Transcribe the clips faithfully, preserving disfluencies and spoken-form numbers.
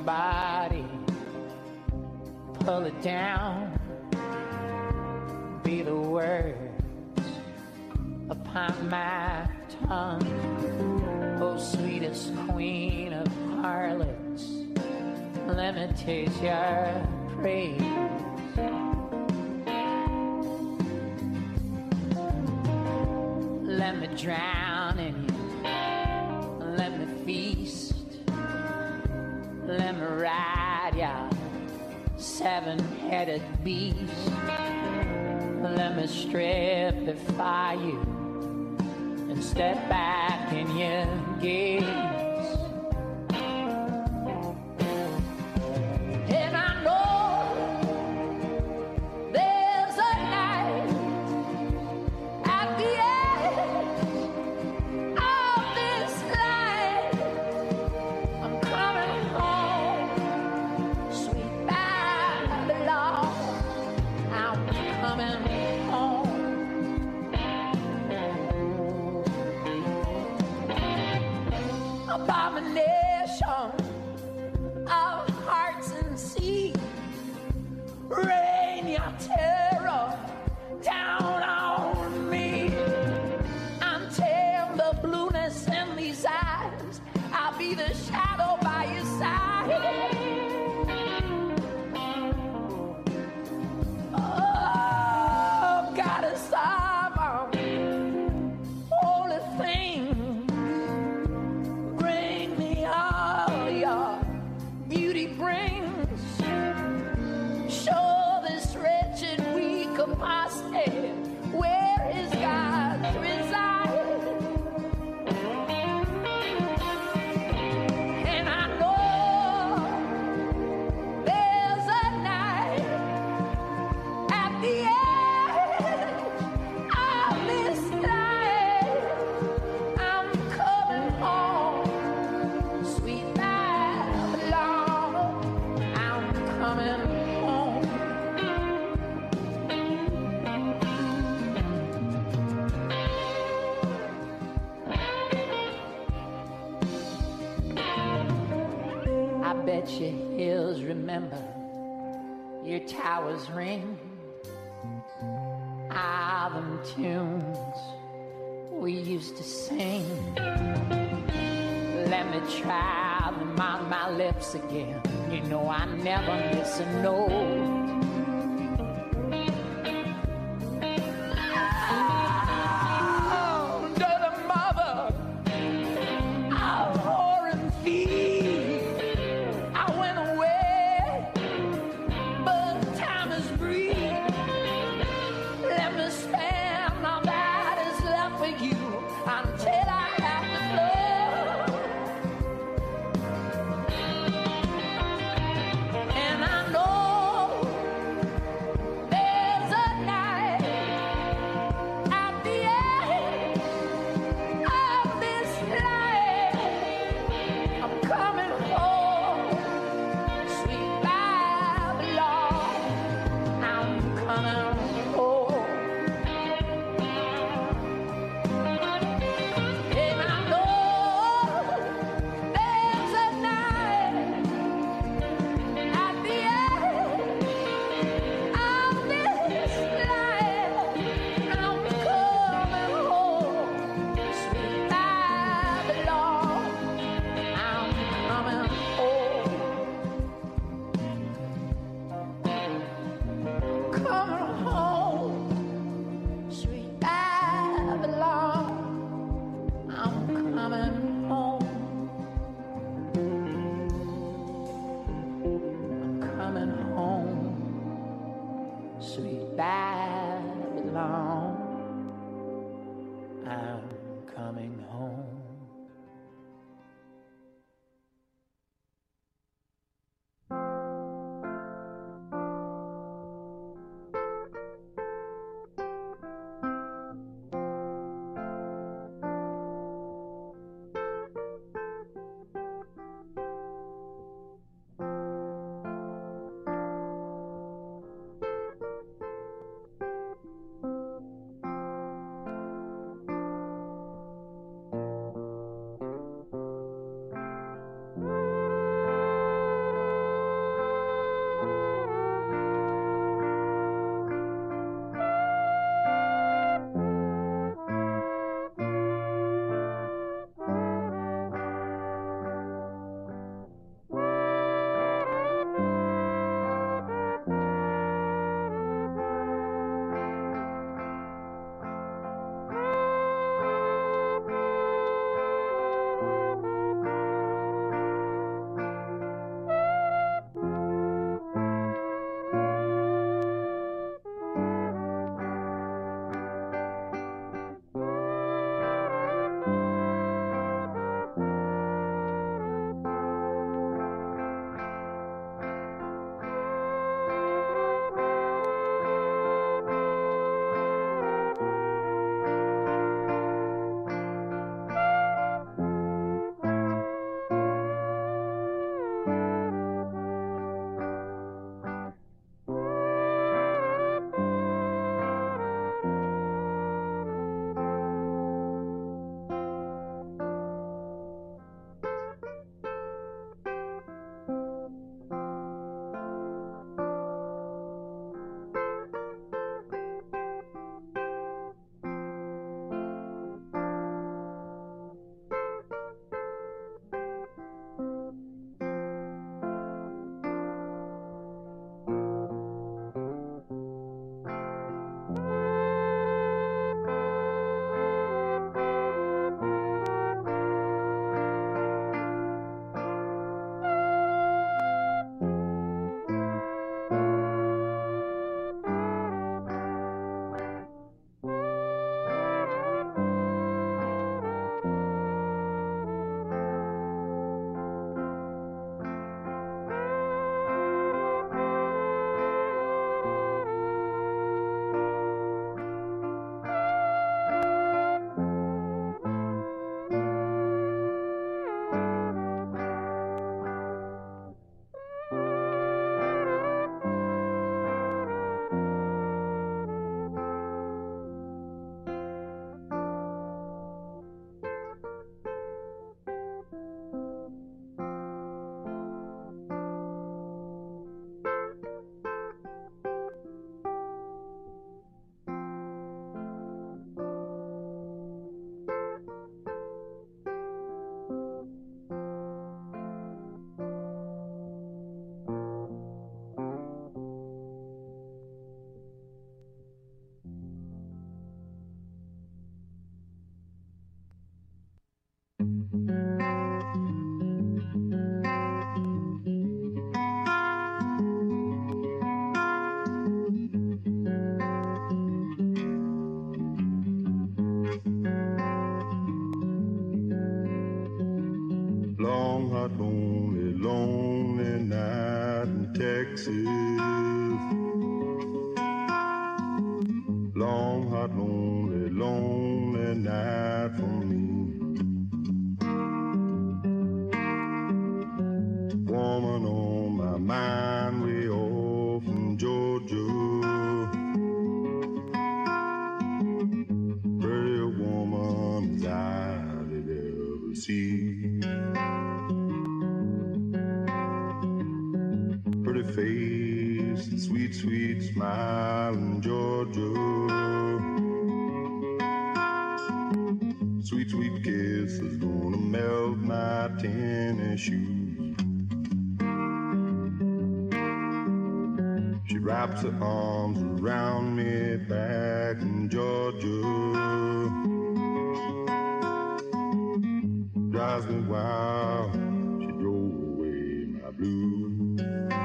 body, pull it down, be the words upon my tongue. Oh, sweetest queen of harlots, let me taste your praise. Let me drown in you, let me feast, let me ride ya seven-headed beast. Let me strip before you and step back in your gaze. And I know there's a night at the end of this life. I'm coming home, sweet Babylon. I'm coming home. Abomination of hearts and sea, rain your terror down on me. Until the blueness in these eyes, I'll be the shadow by your side. Oh, goddess of um, holy things, bring me all your beauty brings. Show this wretched, weak apostate where his gods reside. And I know there's a night at the end of this life. I'm coming home, sweet Babylon. I'm coming home. I bet your hills remember, your towers ring. Ah, them tunes we used to sing. Let me try them on my lips again. You know I never miss a note. Oh, dirty mother of whoring feet. I went away, but time is brief. Let me spend all that is left with you until I have to go. And I know lonely night in Texas. Long, hot, lonely, lonely night for me. Woman on my mind way off in Georgia. Pretty woman as I did ever see. Pretty face and sweet, sweet smile in Georgia. Sweet, sweet kiss is gonna melt my tennis shoes. She wraps her arms around me back in Georgia. Drives me wild, she drove away my blues.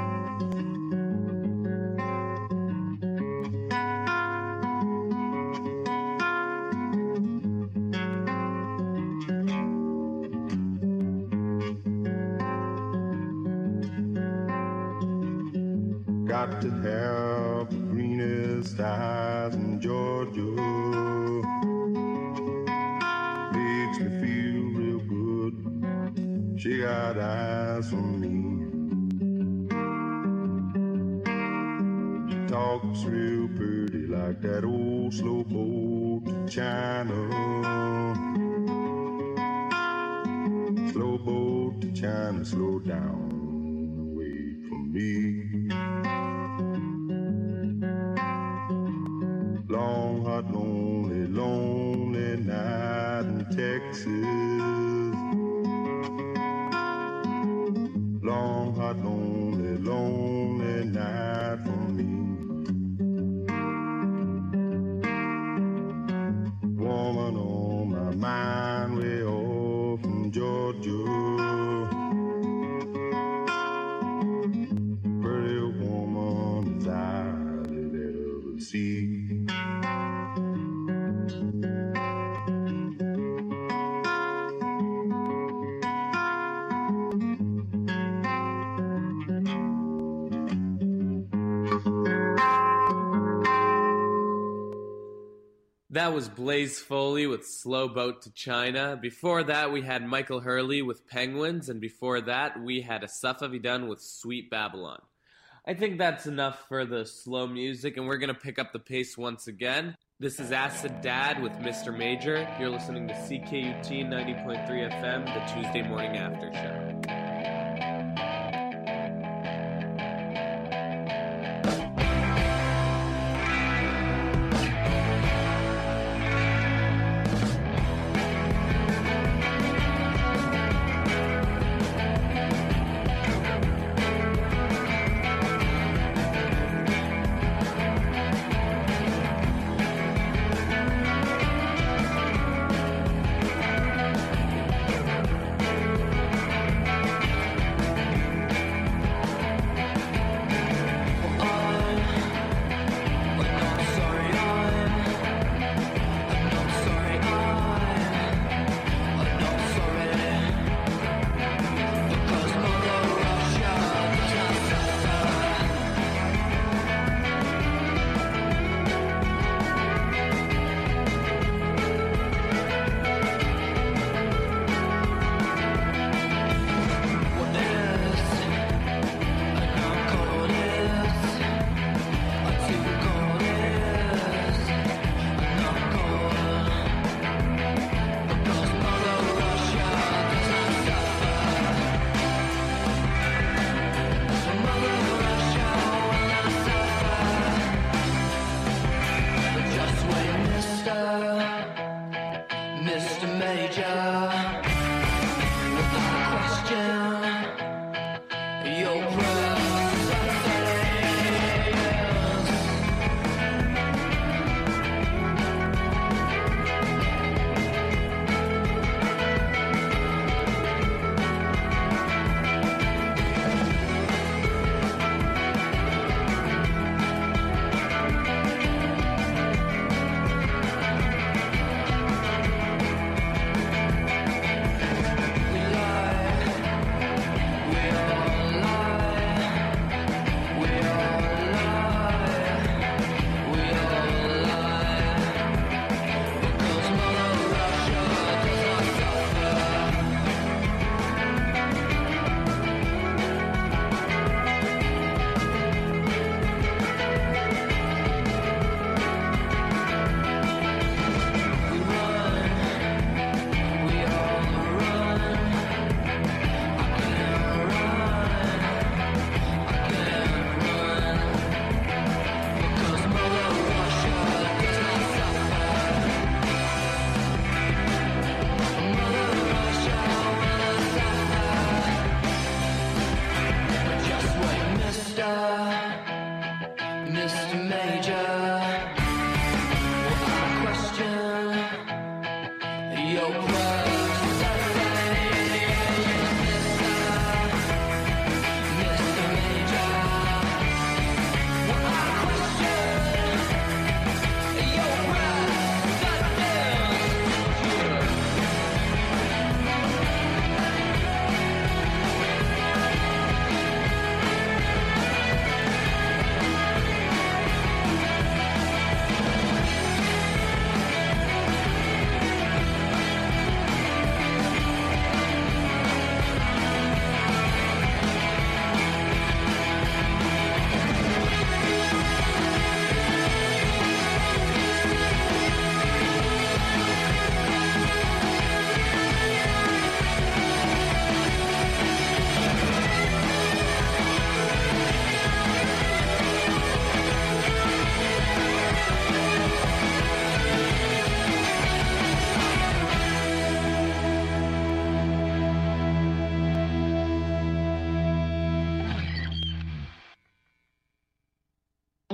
Got to have the greenest eyes in Georgia. Makes me feel real good. She got eyes for me. She talks real pretty like that old slow boat to China. Slow boat to China, slow down, wait for me. Long, hot, lonely, lonely night in Texas. Long, hot, lonely, lonely night for me. Woman on my mind way off in Georgia. Pretty woman as I did ever see. That was Blaze Foley with Slow Boat to China. Before that, we had Michael Hurley with Penguins, and before that, we had Asaf Avidan with Sweet Babylon. I think that's enough for the slow music, and we're going to pick up the pace once again. This is Acid Dad with Mister Major. You're listening to C K U T ninety point three F M, the Tuesday Morning After Show.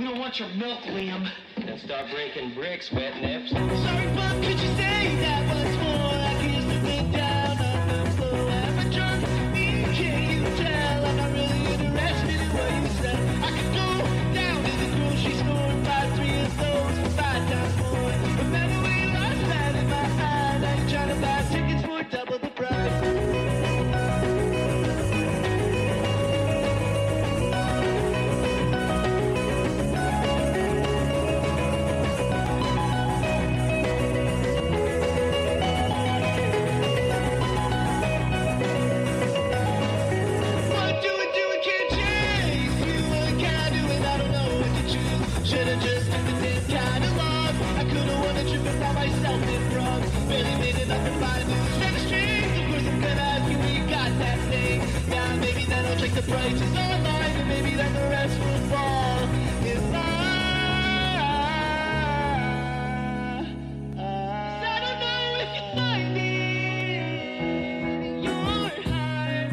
We don't want your milk, Liam. Then start breaking bricks, wet nips. Sorry, but could you say that once more? I kissed the bit down on the floor. Am I drunk? Can't you tell? I'm not really interested in what you said. I could go down to the grocery store and buy three of those for five times more. Remember when you lost that in my eye? Now you're trying to buy tickets for double the price. The price is online, and maybe then the rest will fall in line. 'Cause I don't know if you find it in your heart.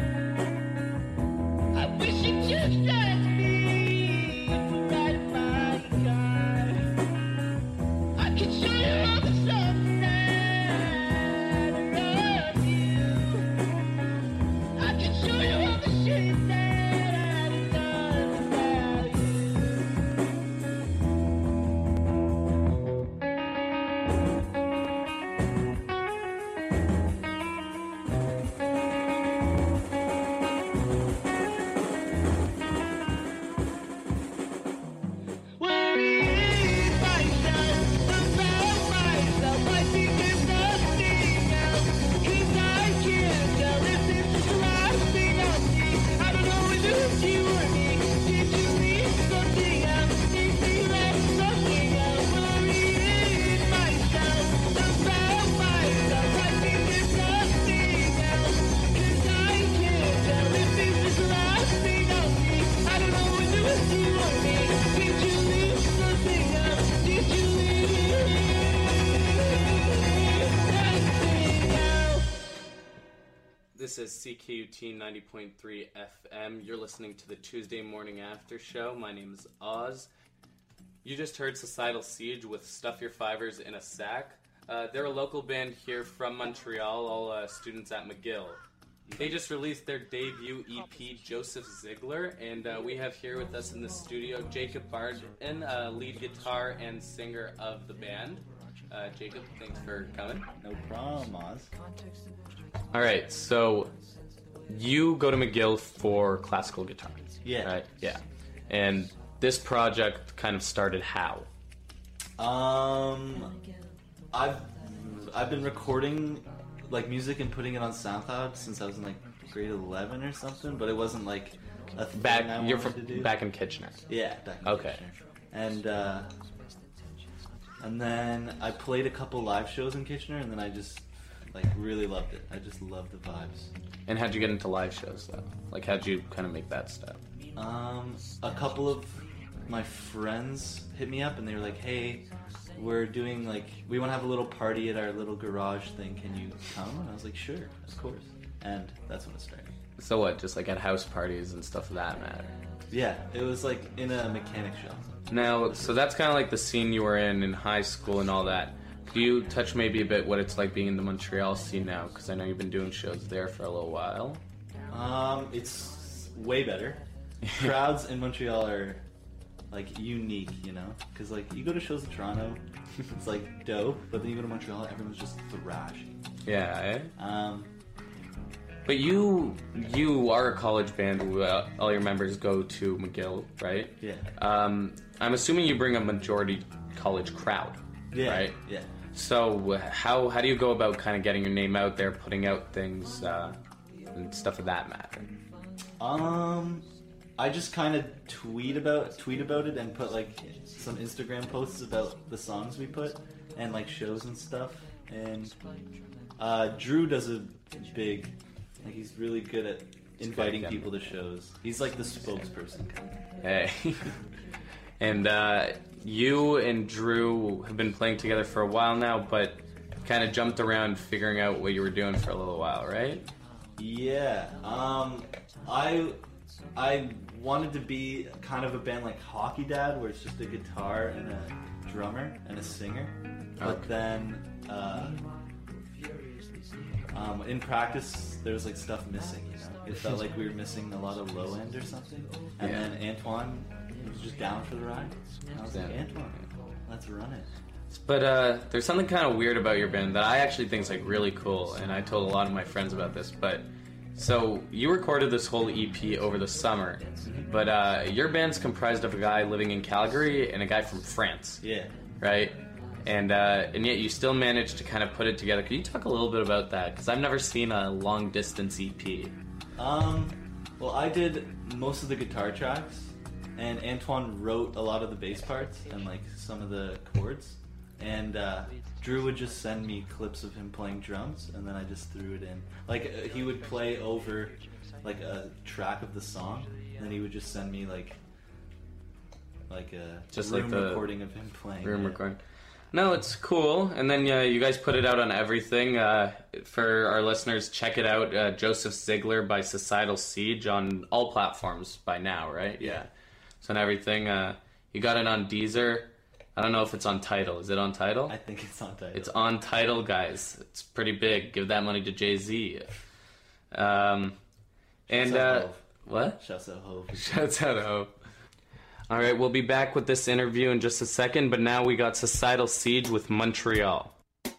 I wish you just asked me to ride my car. I could show you all the stuff that I love you. I could show you all the shit. This is C K U T ninety point three F M. You're listening to the Tuesday Morning After Show. My name is Oz. You just heard Societal Siege with Stuff Your Fivers in a Sack. Uh, they're a local band here from Montreal, all uh, students at McGill. They just released their debut E P, Joseph Ziegler, and uh, we have here with us in the studio Jacob Barden, uh, lead guitar and singer of the band. Uh, Jacob, thanks for coming. No problem, Oz. All right, so you go to McGill for classical guitar. Yeah. Right? Yeah. And this project kind of started how? Um, I've I've been recording like music and putting it on SoundCloud since I was in like grade eleven or something, but it wasn't like a thing Back, I you're wanted from to do. back in Kitchener. Yeah, back in Okay. Kitchener. And uh, and then I played a couple live shows in Kitchener, and then I just like really loved it. I just loved the vibes. And how'd you get into live shows though? Like how'd you kind of make that step? Um, a couple of my friends hit me up and they were like, "Hey, we're doing like we want to have a little party at our little garage thing. Can you come?" And I was like, "Sure, of course." And that's when it started. So what? Just like at house parties and stuff of that matter. Yeah, it was like in a mechanic shop. Now, so that's kind of like the scene you were in in high school and all that. Could you touch maybe a bit what it's like being in the Montreal scene now? Because I know you've been doing shows there for a little while. Um, it's way better. Crowds in Montreal are like unique, you know, because like you go to shows in Toronto, it's like dope, but then you go to Montreal, everyone's just thrashing. Yeah, eh? Um, But you you are a college band where uh, all your members go to McGill, right? yeah, Um, I'm assuming you bring a majority college crowd, yeah, right? yeah. So uh, how how do you go about kind of getting your name out there, putting out things uh, and stuff of that matter? Um, I just kind of tweet about tweet about it and put like some Instagram posts about the songs we put and like shows and stuff. And uh, Drew does a big, like he's really good at inviting people to shows. He's like the spokesperson kind of. Hey. And uh, you and Drew have been playing together for a while now, but kind of jumped around figuring out what you were doing for a little while, right? Yeah. Um, I I wanted to be kind of a band like Hockey Dad, where it's just a guitar and a drummer and a singer. But Okay. then uh, um, in practice, there was like stuff missing. You know, it felt like we were missing a lot of low end or something. And Yeah. then Antoine was just down for the ride. And I was like, Yeah. Antoine, let's run it. But uh, there's something kind of weird about your band that I actually think is like really cool, and I told a lot of my friends about this. But so you recorded this whole E P over the summer, but uh, your band's comprised of a guy living in Calgary and a guy from France, Yeah. right? And uh, and yet you still managed to kind of put it together. Can you talk a little bit about that? Because I've never seen a long distance E P. Um, well, I did most of the guitar tracks, and Antoine wrote a lot of the bass parts and like some of the chords. And uh, Drew would just send me clips of him playing drums, and then I just threw it in. Like uh, he would play over like a track of the song, and then he would just send me like like a Just room like the recording of him playing. Room yeah. recording. No, it's cool. And then uh, you guys put it out on everything. Uh, for our listeners, check it out. Uh, Joseph Ziegler by Societal Siege on all platforms by now, right? Yeah. So on everything. Uh, you got it on Deezer. I don't know if it's on Tidal. Is it on Tidal? I think it's on title. It's on Tidal, guys. It's pretty big. Give that money to Jay-Z. Um, and, Shouts out uh, Hov. what? Shouts out Hov. Shouts out Hope. All right, we'll be back with this interview in just a second, but now we got Societal Siege with Montreal.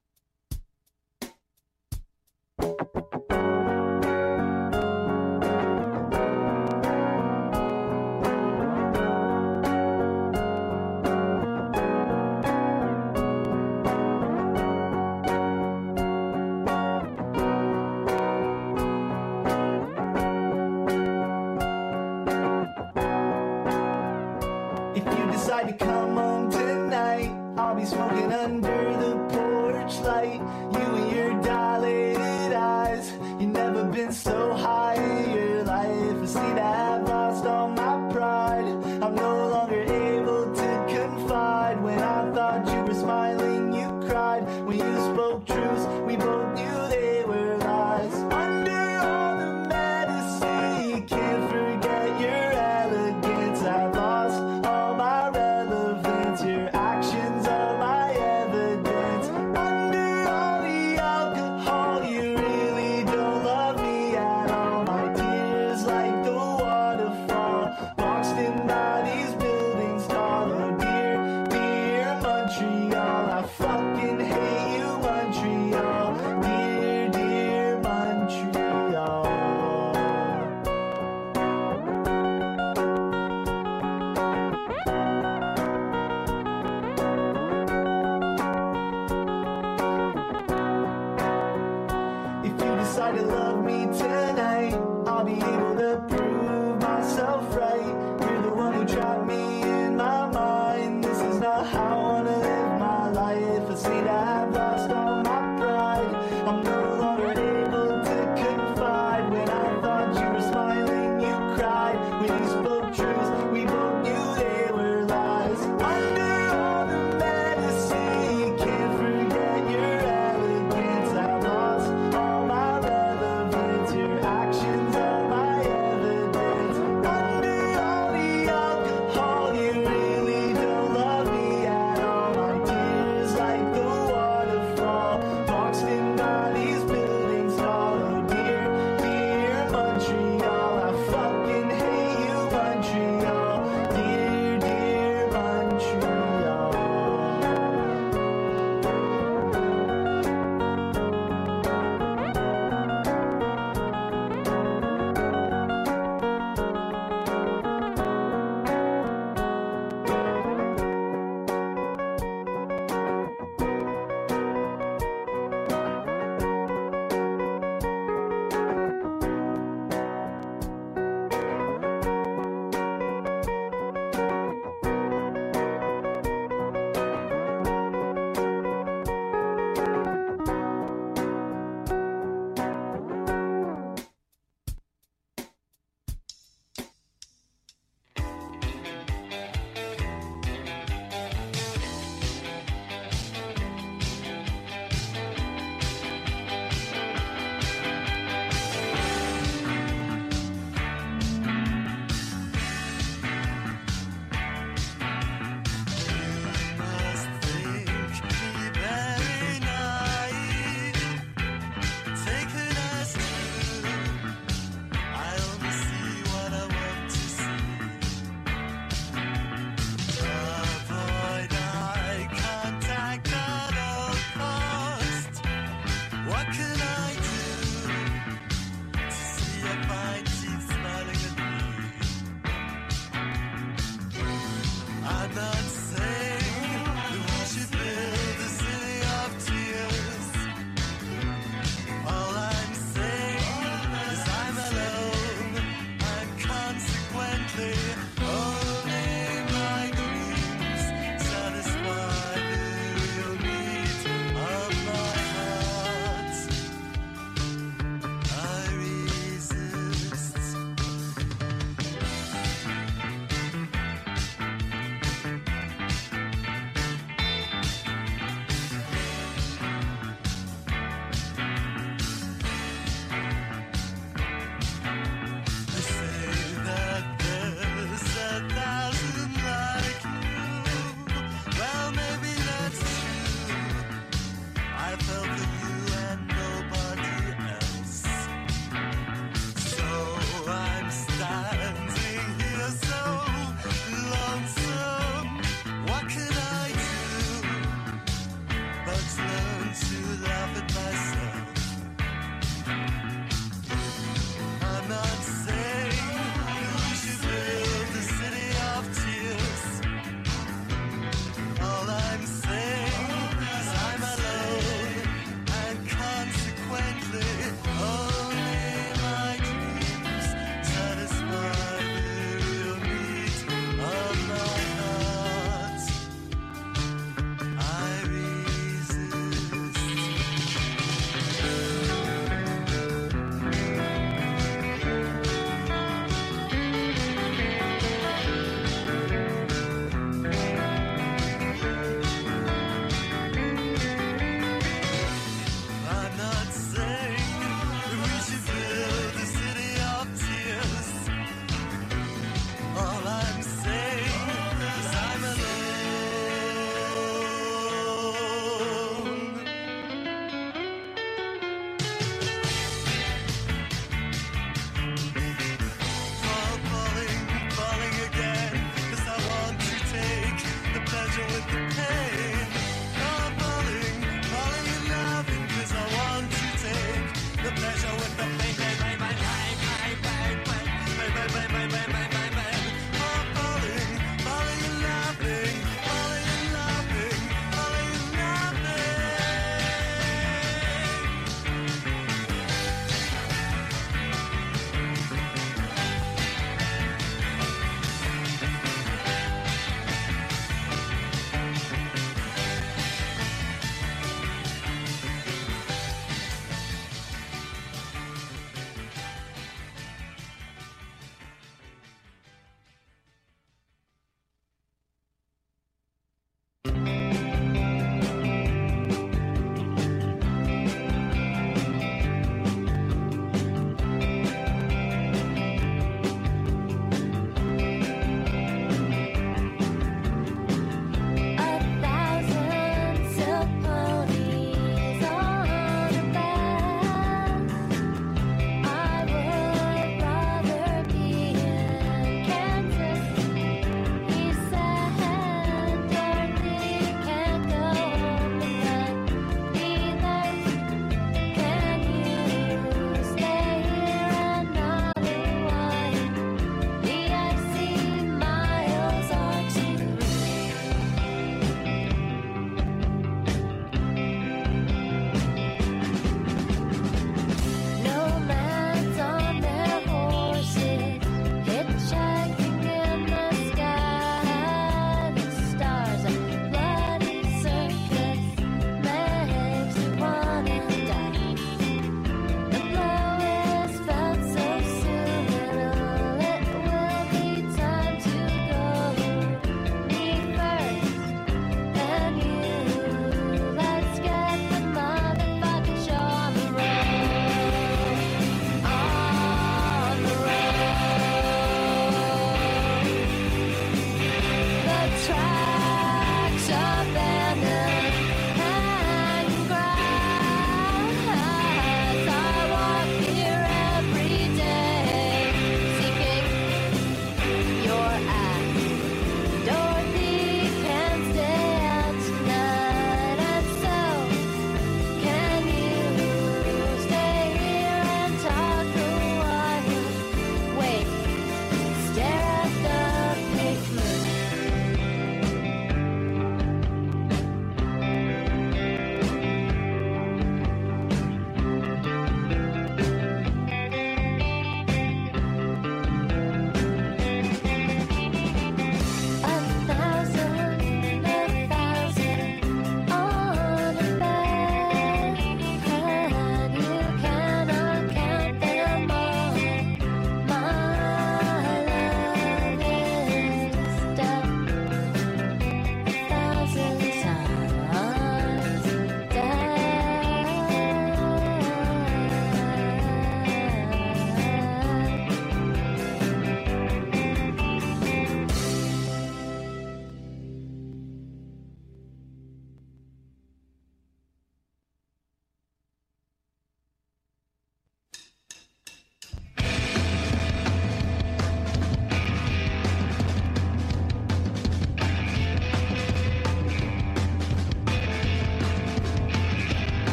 If you decide to come home tonight, I'll be smoking under the porch light. You and your dilated eyes, you've never been so high in your life. I see that I've lost all my pride. I'm no longer able to confide. When I thought you were smiling, you cried. When you spoke truths, we both knew they were lies. Under all the medicine, you can't forget your elegance. I've lost all my relevance. Your actions are my evidence. Under all the alcohol, you really don't love me at all. My tears like the waterfall, boxed in by these buildings tall. Oh dear, dear Montreal, I fucking hate you, Montreal. Dear, dear Montreal. If you decide to love me tonight, I'll be able to prove myself right. You're the one who trapped me in my mind. This is not how I wanna live my life. I see that I've lost all my pride. I'm no longer able to confide. When I thought you were smiling, you cried. When you spoke truth, we both knew they were lies. Under all the medicine, you can't forget your elegance. I've lost all my relevance.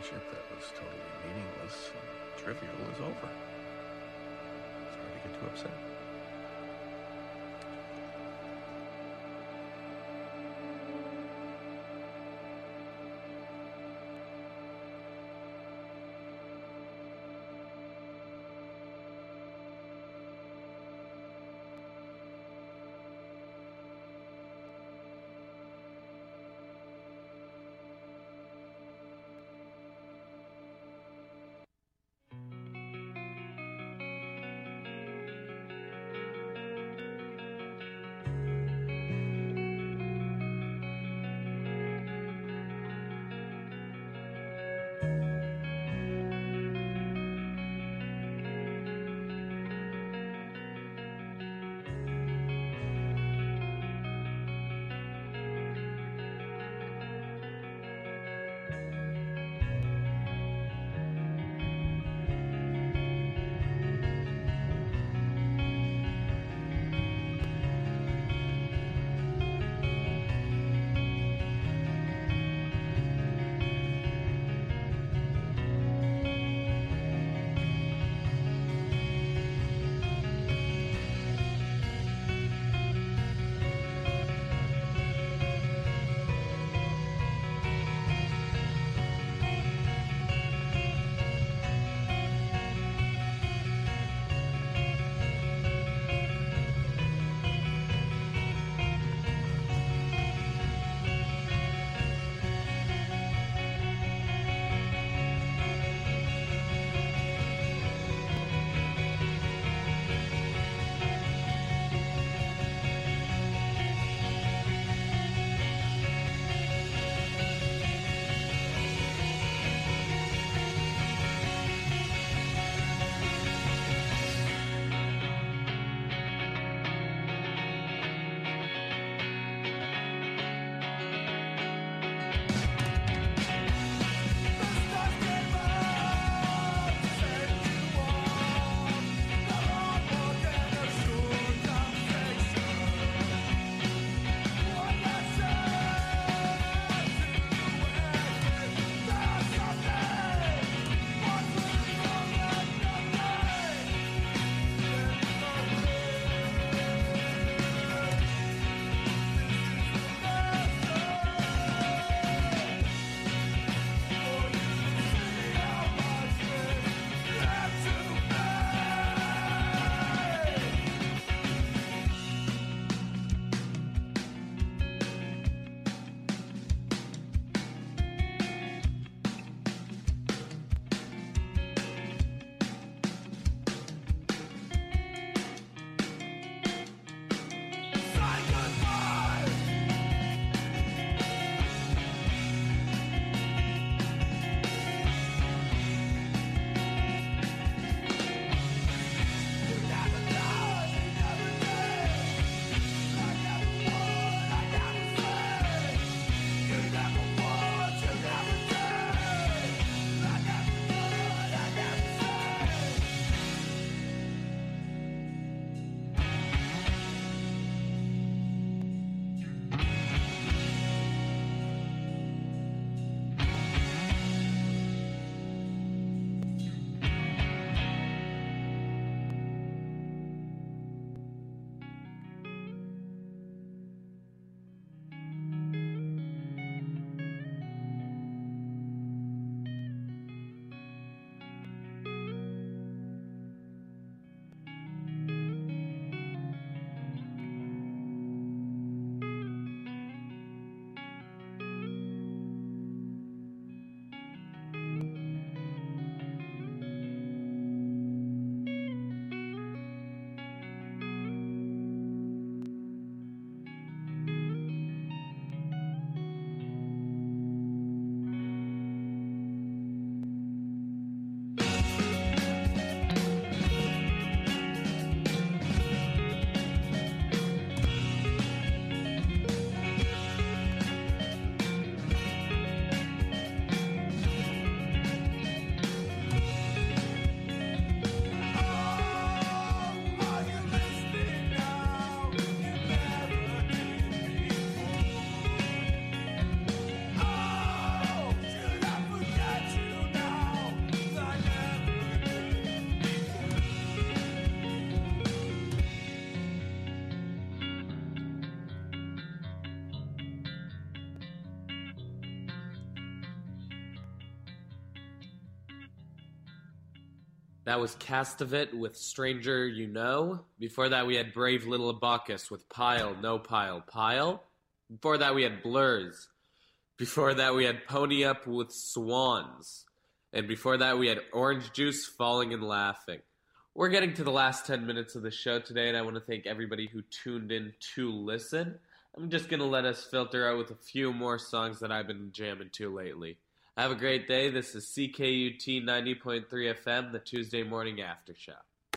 relationship that was totally meaningless and trivial is over. Sorry to get too upset. That was Castavit with Stranger You Know. Before that, we had Brave Little Bacchus with Pile, No Pile, Pile. Before that, we had Blurs. Before that, we had Pony Up with Swans. And before that, we had Orange Juice, Falling and Laughing. We're getting to the last ten minutes of the show today, and I want to thank everybody who tuned in to listen. I'm just going to let us filter out with a few more songs that I've been jamming to lately. Have a great day. This is C K U T ninety point three F M, the Tuesday Morning After Show.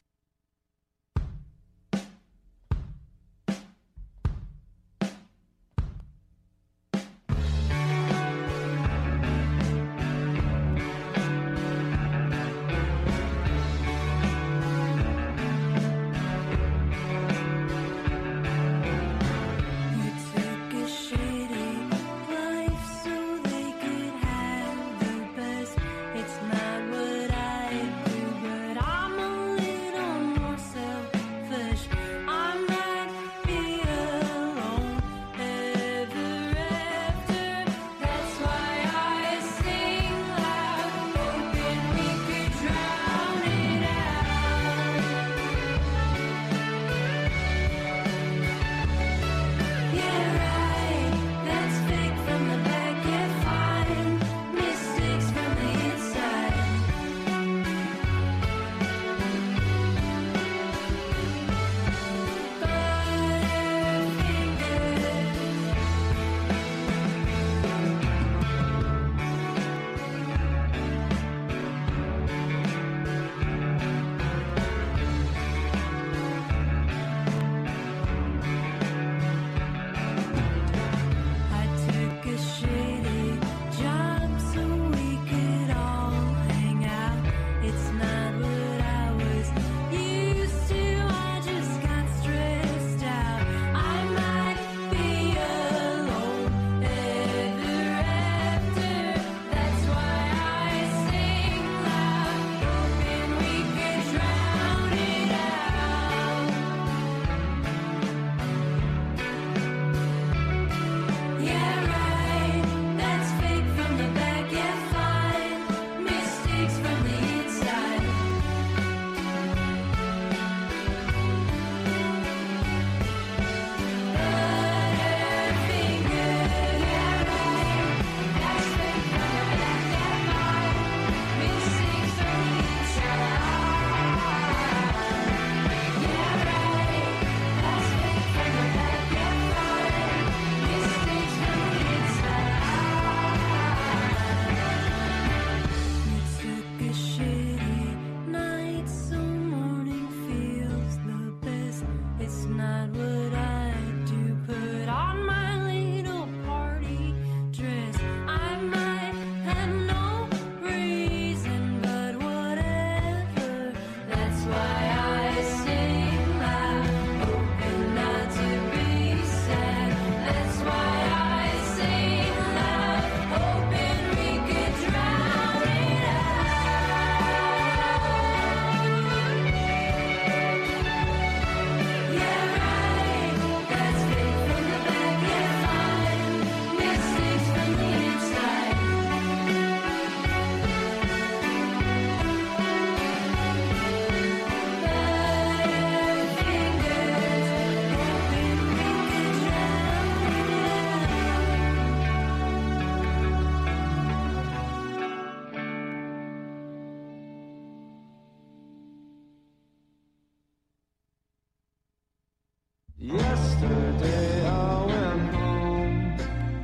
Yesterday I went home,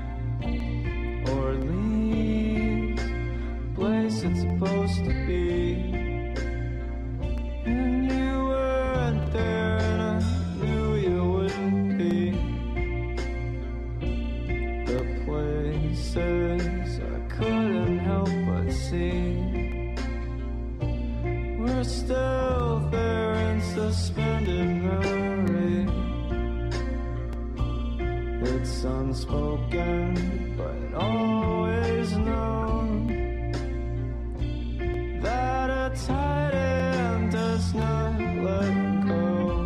Orleans, place it's supposed to be, and you weren't there and I knew you wouldn't be. The places I couldn't help but see were still there in suspended memory. It's unspoken, but always known that a tight end does not let go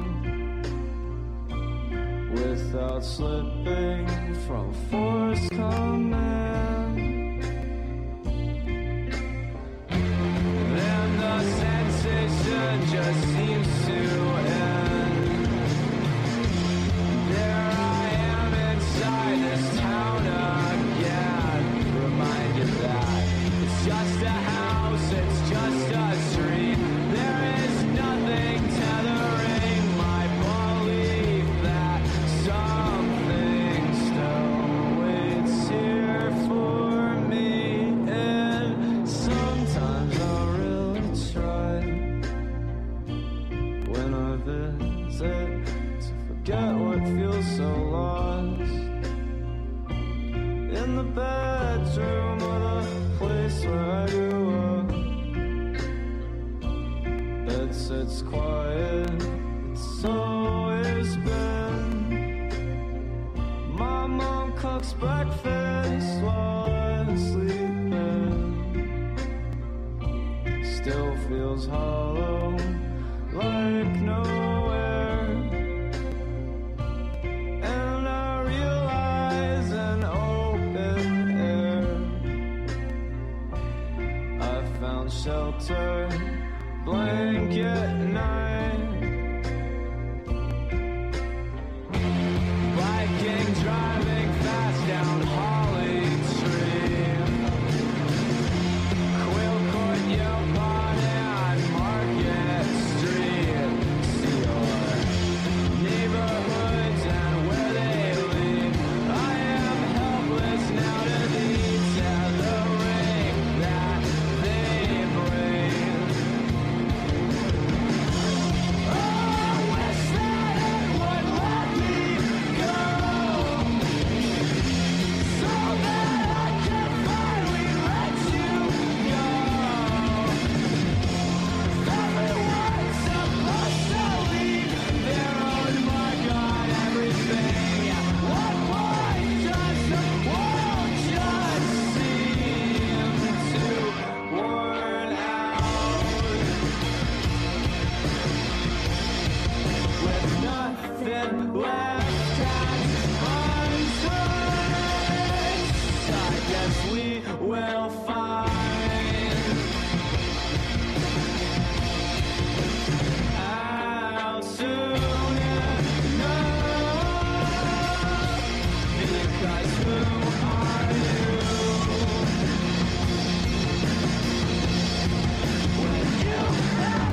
without slipping from force command. Then the sensation revisit to forget what feels so lost. In the bedroom of the place where I grew up, bed sits quiet, it's always been. My mom cooks breakfast while I'm sleeping. Still feels hollow, like nowhere. And I realize an open air. I found shelter, blanket night. Biking, driving fast down Holly Tree. Quill Court, Yopon, and Market Street. See your neighborhoods and where they lead. I am helpless now to detail the ring that they bring. Oh, I wish that it would let me go, so that I can finally let you go. Everyone's supposed to leave their own mark on everything. What point does the world just seem to worn out? With nothing left and untouched, I guess we will find out soon enough. Because who are you when you have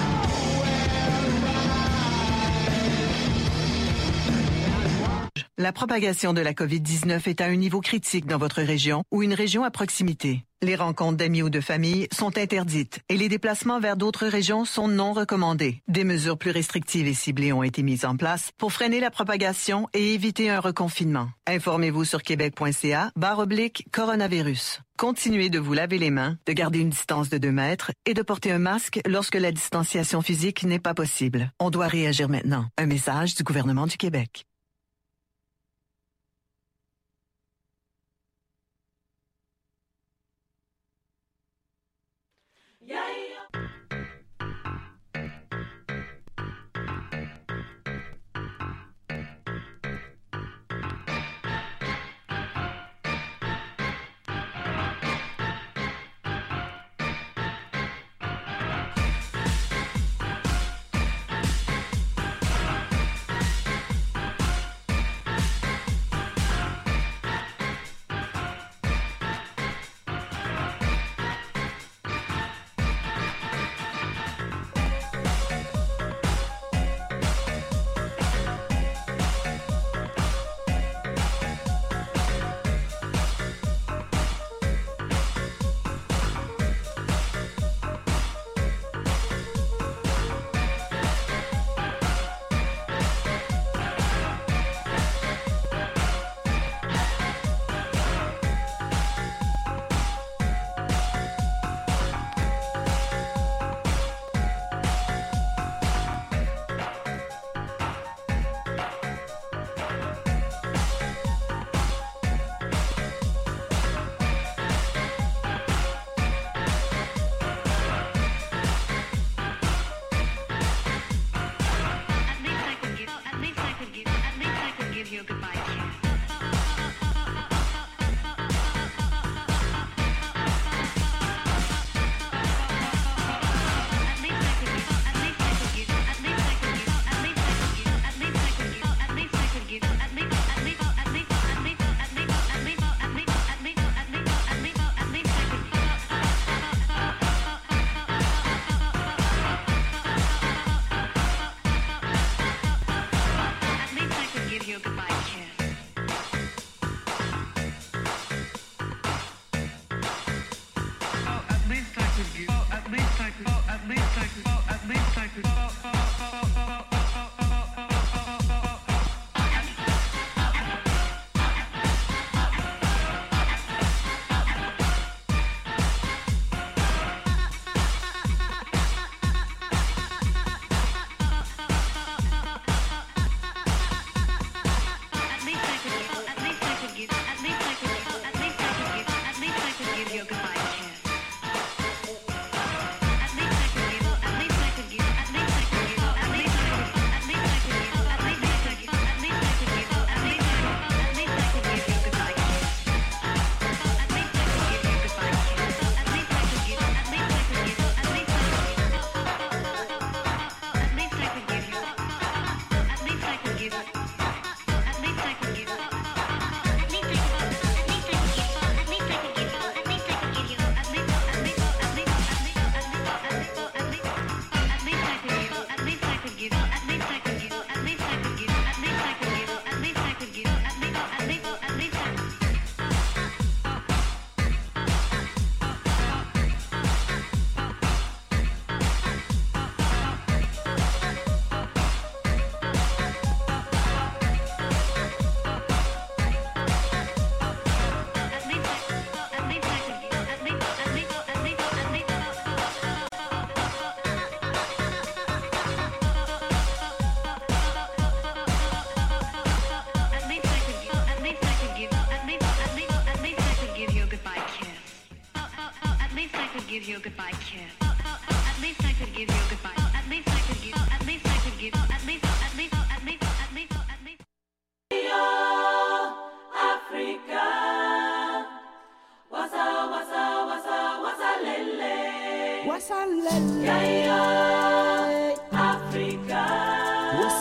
La propagation de la covid dix-neuf est à un niveau critique dans votre région ou une région à proximité. Les rencontres d'amis ou de famille sont interdites et les déplacements vers d'autres régions sont non recommandés. Des mesures plus restrictives et ciblées ont été mises en place pour freiner la propagation et éviter un reconfinement. Informez-vous sur québec.ca barre oblique coronavirus. Continuez de vous laver les mains, de garder une distance de deux mètres et de porter un masque lorsque la distanciation physique n'est pas possible. On doit réagir maintenant. Un message du gouvernement du Québec. at least I could, oh, at least I could, oh, at least I could, oh, oh, oh, oh, oh.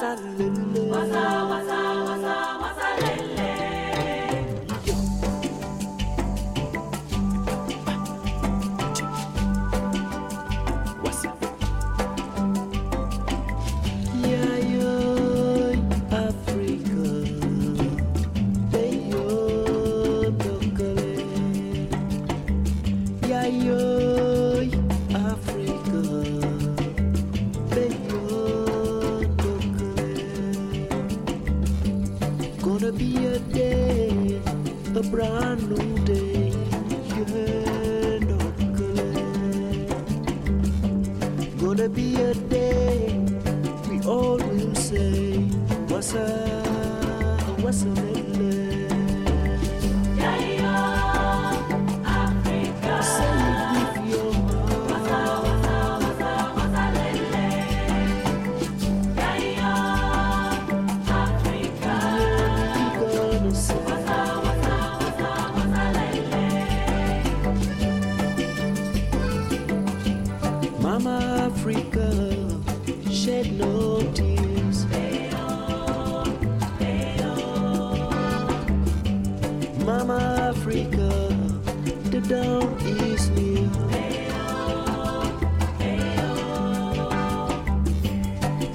wasa lele. Wasa, wasa, wasa, wasa lele. Wasa. Yeah, yo, Africa. Hey, yo, Dokole. Yeah, yo, Africa. Hey, yo, Dokole. Gonna be a day, a brand new day. Yeah, Dokole. Gonna be a day we all will say, what's up, what's up, lele. Yeah, yeah, Africa. Say it with your heart. What's up, what's up, what's up, what's up, lele. Yeah, yeah, Africa. We gonna say, what's up, what's up, what's up, what's up, lele. Mama Africa, shed no tears. Mama Africa, the down